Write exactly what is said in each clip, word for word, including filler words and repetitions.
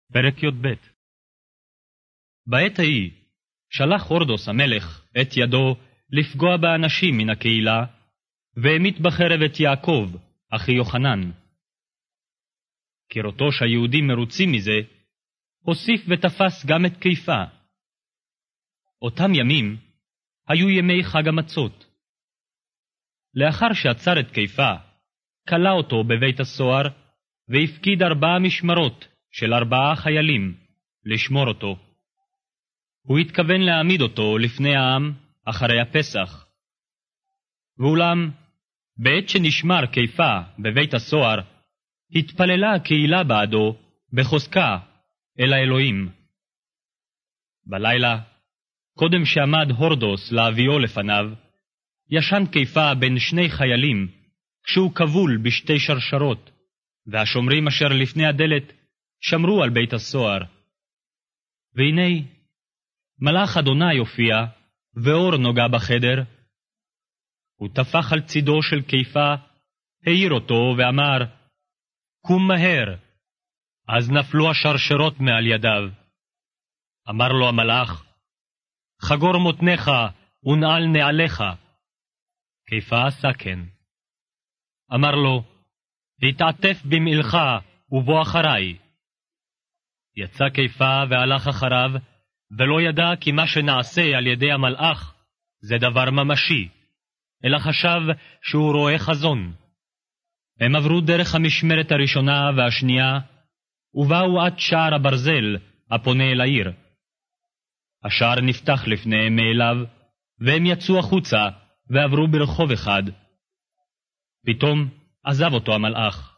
פרק י"ב. בעת ההיא שלח הורדוס המלך את ידו לפגוע באנשים מן הקהילה, והמית בחרב את יעקב, אחי יוחנן. כראותו שהיהודים מרוצים מזה, הוסיף ותפס גם את קיפה. אותם ימים היו ימי חג המצות. לאחר שעצר את קיפה, קלה אותו בבית הסוהר, והפקיד ארבעה משמרות של ארבעה חיילים לשמור אותו. הוא התכוון להעמיד אותו לפני העם אחרי הפסח. ואולם, בעת שנשמר קיפה בבית הסוהר, התפללה הקהילה בעדו בחוזקה אל האלוהים. בלילה, קודם שעמד הורדוס להביאו לפניו, ישן קיפה בין שני חיילים, כשהוא כבול בשתי שרשרות, והשומרים אשר לפני הדלת שמרו על בית הסוהר. והנה, מלאך אדוני הופיע, ואור נוגע בחדר. הוא טפח על צידו של קיפה, העיר אותו ואמר, קום מהר. אז נפלו השרשרות מעל ידיו. אמר לו המלאך, חגור מותניך ונעל נעליך. קיפה עשה כן. אמר לו, התעטף במעילך ובוא אחריי. יצא קיפה והלך אחריו, ולא ידע כי מה שנעשה על ידי המלאך זה דבר ממשי, אלא חשב שהוא רואה חזון. הם עברו דרך המשמרת הראשונה והשנייה, ובאו עד שער הברזל הפונה אל העיר. השער נפתח לפניהם מאליו, והם יצאו החוצה ועברו ברחוב אחד. פתאום עזב אותו המלאך.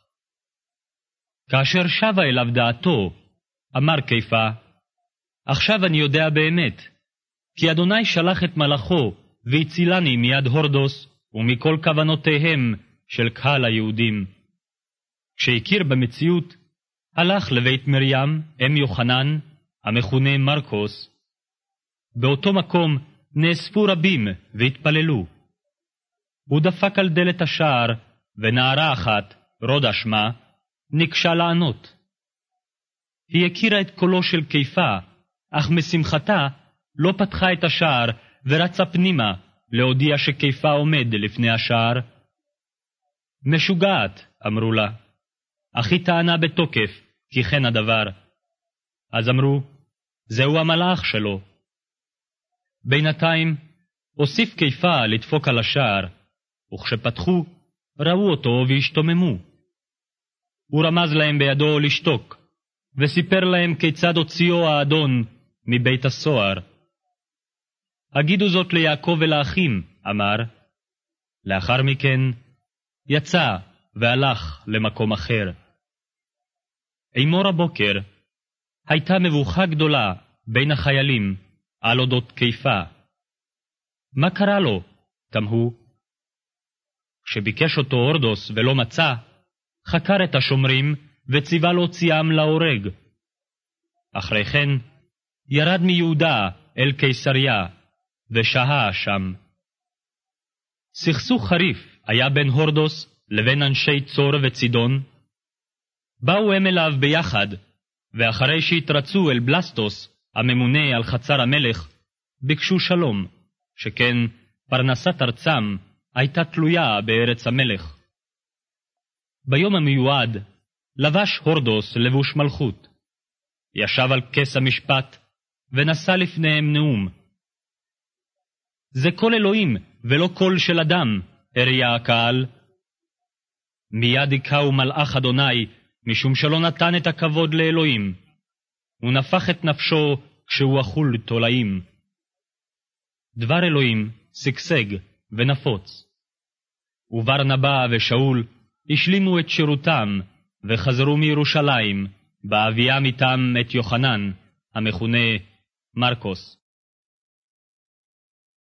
כאשר שבה אליו דעתו, אמר קיפה, עכשיו אני יודע באמת, כי אדוני שלח את מלאכו והצילני מיד הורדוס ומכל כוונותיהם של קהל היהודים. כשהכיר במציאות, הלך לבית מרים, אם יוחנן, המכונה מרקוס. באותו מקום נאספו רבים והתפללו. הוא דפק על דלת השער, ונערה אחת, רודה שמה, נקשה לענות. היא הכירה את קולו של קיפה, אך משמחתה לא פתחה את השער ורצה פנימה להודיע שקיפה עומד לפני השער. משוגעת, אמרו לה, אך היא טענה בתוקף, כי כן הדבר. אז אמרו, זהו המלאך שלו. בינתיים הוסיף קיפה לדפוק על השער, וכשפתחו ראו אותו והשתוממו. הוא רמז להם בידו לשתוק, וסיפר להם כיצד הוציאו האדון מבית הסוהר. הגידו זאת ליעקב ולאחים, אמר. לאחר מכן יצא והלך למקום אחר. אימור הבוקר הייתה מבוכה גדולה בין החיילים על אודות קיפה. מה קרה לו? תמהו. כשביקש אותו הורדוס ולא מצא, חקר את השומרים וציווה להוציאם להורג. אחרי כן ירד מיהודה אל קיסריה ושהה שם. סכסוך חריף היה בין הורדוס לבין אנשי צור וצידון. באו הם אליו ביחד, ואחרי שהתרצו אל בלסטוס, הממונה על חצר המלך, ביקשו שלום, שכן פרנסת ארצם הייתה תלויה בארץ המלך. ביום המיועד לבש הורדוס לבוש מלכות. ישב על כס המשפט ונשא לפניהם נאום. זה קול אלוהים ולא קול של אדם, הריע הקהל. מיד היכהו מלאך אדוני, משום שלא נתן את הכבוד לאלוהים. הוא נפח את נפשו כשהוא אכול תולעים. דבר אלוהים שגשג ונפוץ. וברנבא ושאול השלימו את שירותם, וחזרו מירושלים, בהביאם איתם את יוחנן, המכונה מרקוס.